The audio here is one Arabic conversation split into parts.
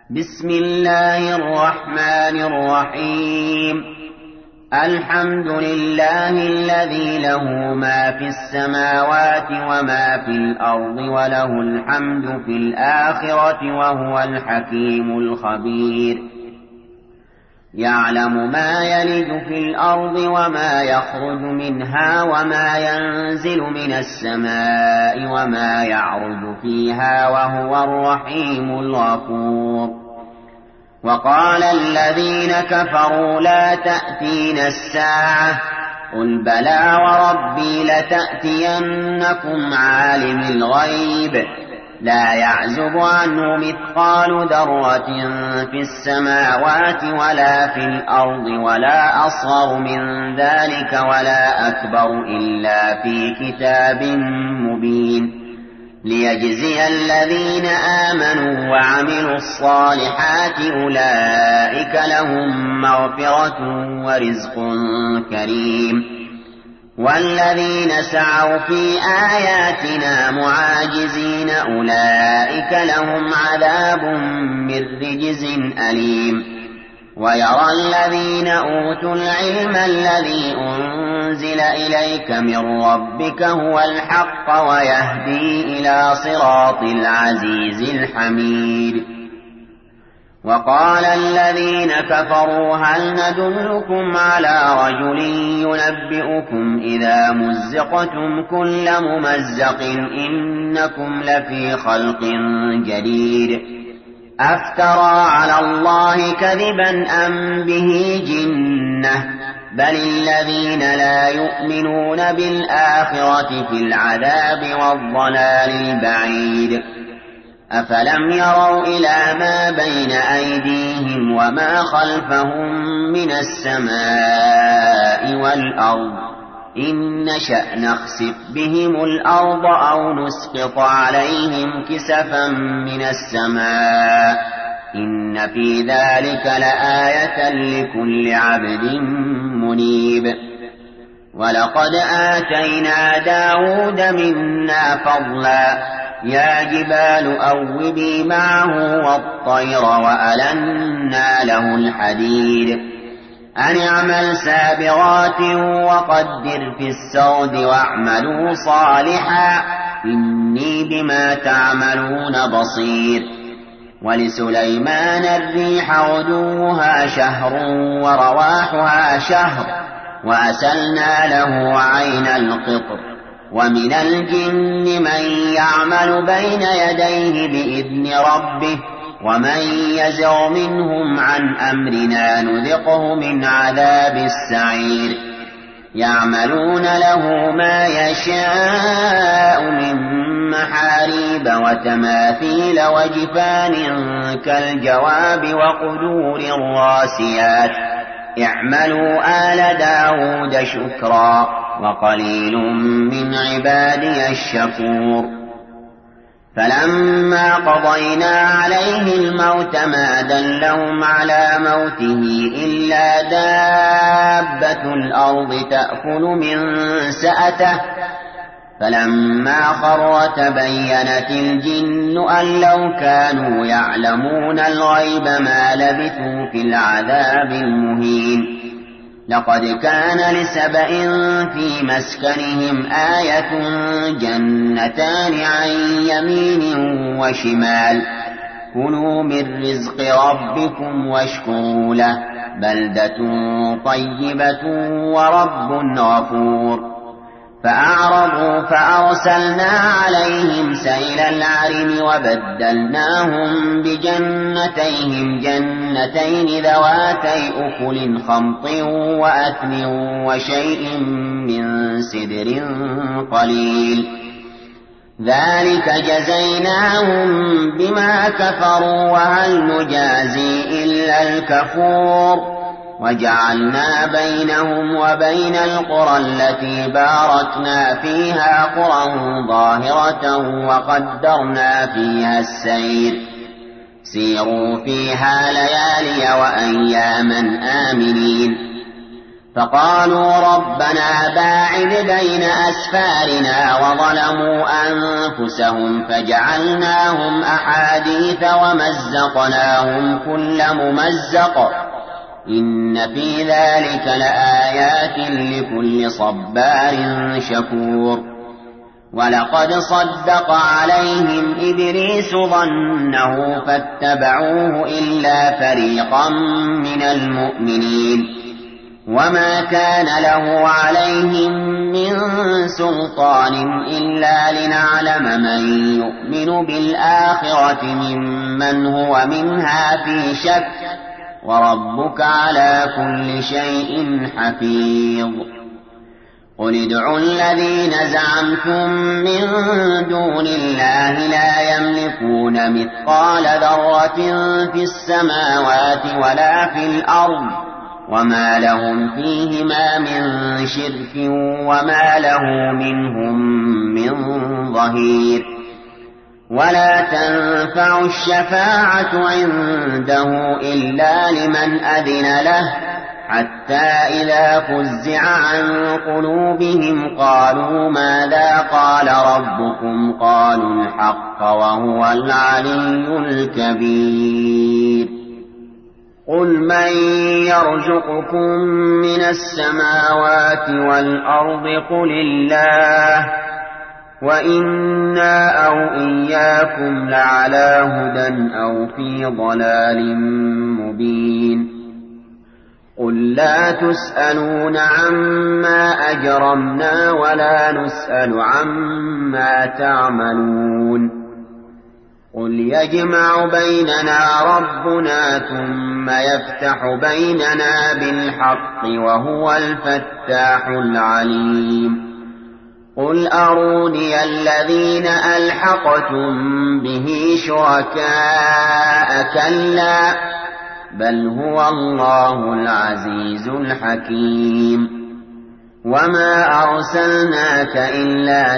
بسم الله الرحمن الرحيم. الحمد لله الذي له ما في السماوات وما في الأرض وله الحمد في الآخرة وهو الحكيم الخبير. يعلم ما يلج في الأرض وما يخرج منها وما ينزل من السماء وما يعرج فيها وهو الرحيم الغفور. وقال الذين كفروا لا تأتينا الساعة قل بلى وربي لتأتينكم عالم الغيب لا يعزب عنه مثقال ذرة في السماوات ولا في الأرض ولا أصغر من ذلك ولا أكبر إلا في كتاب مبين ليجزي الذين آمنوا وعملوا الصالحات أولئك لهم مغفرة ورزق كريم. والذين سعوا في آياتنا معاجزين أولئك لهم عذاب من رجز أليم. ويرى الذين أوتوا العلم الذي أنزل إليك من ربك هو الحق ويهدي إلى صراط العزيز الحميد. وقال الذين كفروا هل ندلكم على رجل ينبئكم إذا مزقتم كل ممزق إنكم لفي خلق جديد أفترى على الله كذبا أم به جنة بل الذين لا يؤمنون بالآخرة في العذاب والضلال البعيد. أفلم يروا إلى ما بين أيديهم وما خلفهم من السماء والأرض إن نشأ نخسف بهم الأرض أو نسقط عليهم كسفا من السماء إن في ذلك لآية لكل عبد منيب. ولقد آتينا داود منا فضلا يا جبال أوبي معه والطير وألنا له الحديد أن اعمل سابغات وقدر في السرد واعملوا صالحا إني بما تعملون بصير. ولسليمان الريح غدوها شهر ورواحها شهر وأسلنا له عين القطر. ومن الجن من يعمل بين يديه بإذن ربه ومن يزغ منهم عن أمرنا نذقه من عذاب السعير. يعملون له ما يشاء من محاريب وتماثيل وجفان كالجواب وقدور الراسيات اعملوا آل داود شكرا وقليل من عبادي الشكور. فلما قضينا عليه الموت ما دلهم على موته إلا دابة الأرض تأكل من سأته فلما خر تبينت الجن أن لو كانوا يعلمون الغيب ما لبثوا في العذاب المهين. لقد كان لسبإ في مسكنهم آية جنتان عن يمين وشمال كلوا من رزق ربكم واشكروا له بلدة طيبة ورب غفور. فأعرضوا فأرسلنا عليهم سيل العرم وبدلناهم بجنتيهم جنتين ذواتي أكل خمط وأثل وشيء من سدر قليل ذلك جزيناهم بما كفروا وهل نجازي إلا الكفور. وجعلنا بينهم وبين القرى التي باركنا فيها قرى ظاهرة وقدرنا فيها السير سيروا فيها ليالي وأياما آمنين. فقالوا ربنا باعد بين أسفارنا وظلموا أنفسهم فجعلناهم أحاديث ومزقناهم كل ممزق إن في ذلك لآيات لكل صبار شكور ولقد صدق عليهم إبليس ظنه فاتبعوه إلا فريقا من المؤمنين وما كان له عليهم من سلطان إلا لنعلم من يؤمن بالآخرة ممن هو منها في شك وربك على كل شيء حفيظ قل ادعوا الذين زعمتم من دون الله لا يملكون مثقال ذرة في السماوات ولا في الأرض وما لهم فيهما من شرك وما له منهم من ظهير ولا تنفع الشفاعة عنده إلا لمن أذن له حتى إذا فزع عن قلوبهم قالوا ماذا قال ربكم قالوا الحق وهو العلي الكبير قل من يرزقكم من السماوات والأرض قل الله وإنا أو إياكم لعلى هدى أو في ضلال مبين قل لا تسألون عما أجرمنا ولا نسأل عما تعملون قل يجمع بيننا ربنا ثم يفتح بيننا بالحق وهو الفتاح العليم قل أروني الذين ألحقتم به شركاء كلا بل هو الله العزيز الحكيم وما أرسلناك إلا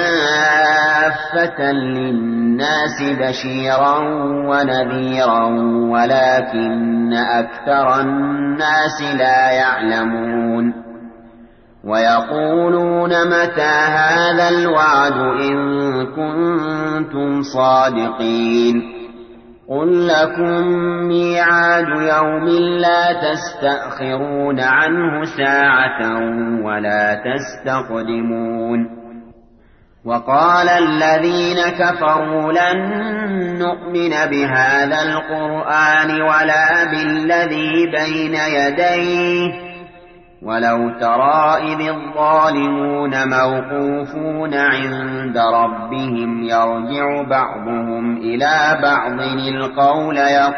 كافة للناس بشيرا ونذيرا ولكن أكثر الناس لا يعلمون ويقولون متى هذا الوعد إن كنتم صادقين قل لكم ميعاد يوم لا تستأخرون عنه ساعة ولا تستقدمون وقال الذين كفروا لن نؤمن بهذا القرآن ولا بالذي بين يديه ولو ترى إذ الظالمون موقوفون عند ربهم يرجع بعضهم إلى بعض القول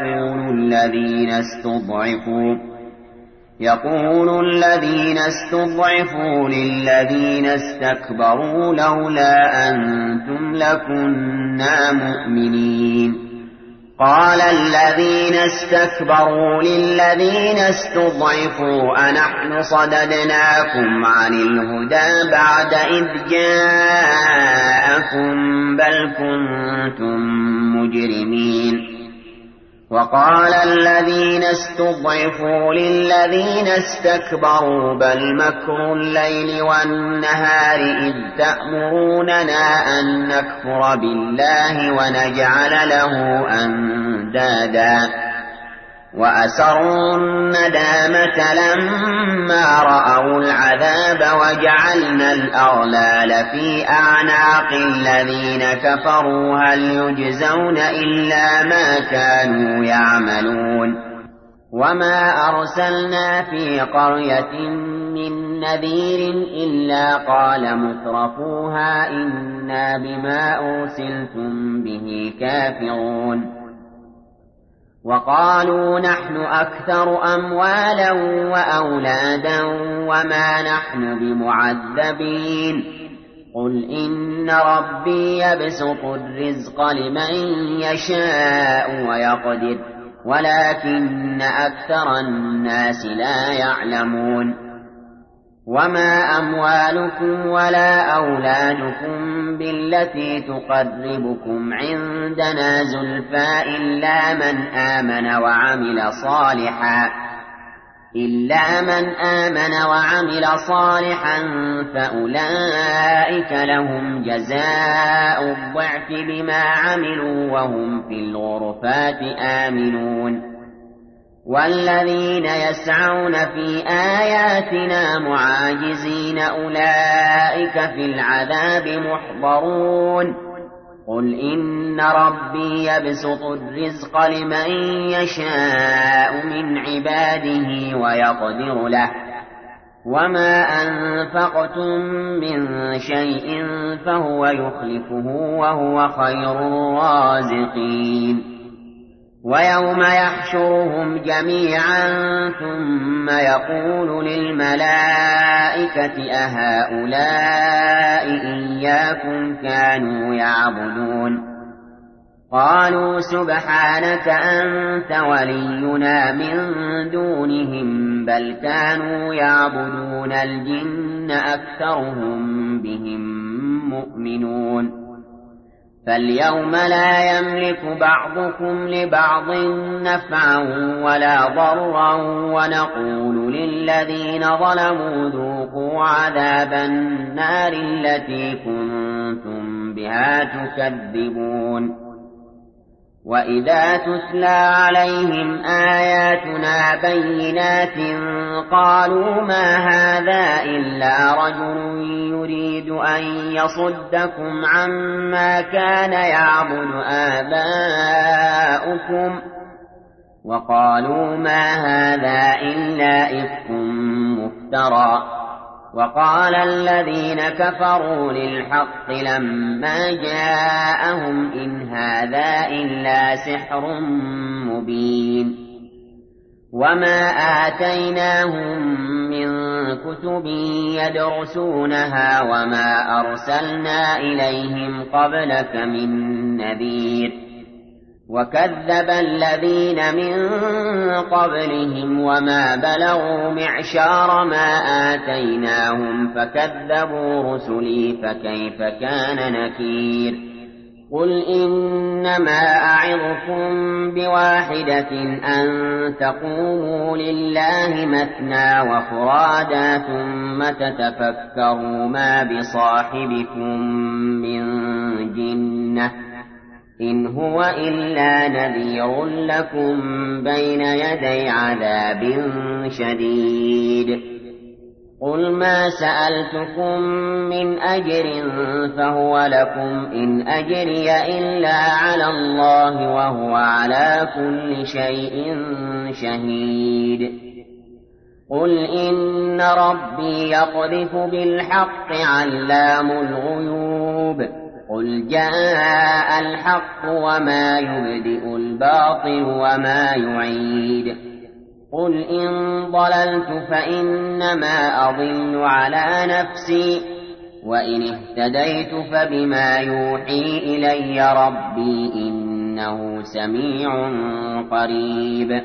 يقول الذين استضعفوا للذين استكبروا لولا أنتم لكنا مؤمنين قال الذين استكبروا للذين استضعفوا أنحن صددناكم عن الهدى بعد إذ جاءكم بل كنتم مجرمين وقال الذين استضعفوا للذين استكبروا بل مكر الليل والنهار إذ تأمروننا أن نكفر بالله ونجعل له أندادا وأسروا الندامة لما رأوا العذاب وجعلنا الأغلال في أعناق الذين كفروا هل يجزون إلا ما كانوا يعملون وما أرسلنا في قرية من نذير إلا قال مترفوها إنا بما أرسلتم به كافرون وقالوا نحن أكثر أموالا وأولادا وما نحن بمعذبين قل إن ربي يبسط الرزق لمن يشاء ويقدر ولكن أكثر الناس لا يعلمون وما أموالكم ولا أولادكم بالتي تقربكم عندنا زلفى إلا من آمن وعمل صالحا إلا من آمن وعمل صالحا فأولئك لهم جزاء الضعف بما عملوا وهم في الغرفات آمنون والذين يسعون في آياتنا معاجزين أولئك في العذاب محضرون قل إن ربي يبسط الرزق لمن يشاء من عباده ويقدر له وما أنفقتم من شيء فهو يخلفه وهو خير الرازقين ويوم يحشرهم جميعا ثم يقول للملائكة أهؤلاء إياكم كانوا يعبدون قالوا سبحانك أنت ولينا من دونهم بل كانوا يعبدون الجن أكثرهم بهم مؤمنون فاليوم لا يملك بعضكم لبعض نفعا ولا ضرا ونقول للذين ظلموا ذوقوا عذاب النار التي كنتم بها تكذبون وإذا تتلى عليهم آياتنا بينات قالوا ما هذا إلا رجل يريد أن يصدكم عما كان يعبد آباؤكم وقالوا ما هذا إلا إفك مفترى وقال الذين كفروا للحق لما جاءهم إن هذا إلا سحر مبين وما آتيناهم من كتب يدرسونها وما أرسلنا إليهم قبلك من نذير وكذب الذين من قبلهم وما بلغوا معشار ما آتيناهم فكذبوا رسلي فكيف كان نكير قل إنما أعظكم بواحدة أن تقوموا لله مثنى وفرادا ثم تتفكروا ما بصاحبكم من جنة إن هو إلا نذير لكم بين يدي عذاب شديد قل ما سألتكم من أجر فهو لكم إن أجري إلا على الله وهو على كل شيء شهيد قل إن ربي يقذف بالحق علام الغيوب قل جاء الحق وما يبدئ الباطل وما يعيد قل إن ضللت فإنما أضل على نفسي وإن اهتديت فبما يوحي إلي ربي إنه سميع قريب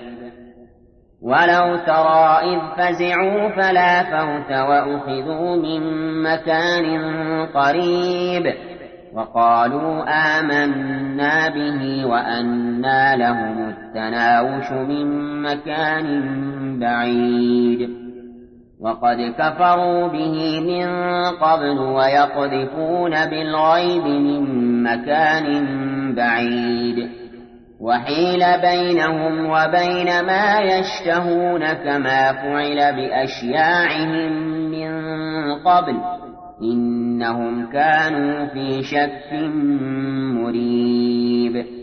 ولو ترى إذ فزعوا فلا فوت وأخذوا من مكان قريب وقالوا آمنا به وأنى لهم التناوش من مكان بعيد وقد كفروا به من قبل ويقذفون بالغيب من مكان بعيد وحيل بينهم وبين ما يشتهون كما فعل بأشياعهم من قبل إنهم كانوا في شك مريب